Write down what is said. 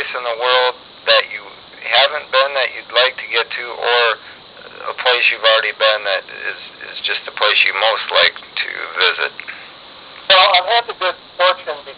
place in the world that you haven't been that you'd like to get to, or a place you've already been that is just the place you most like to visit? Well, I've had the good fortune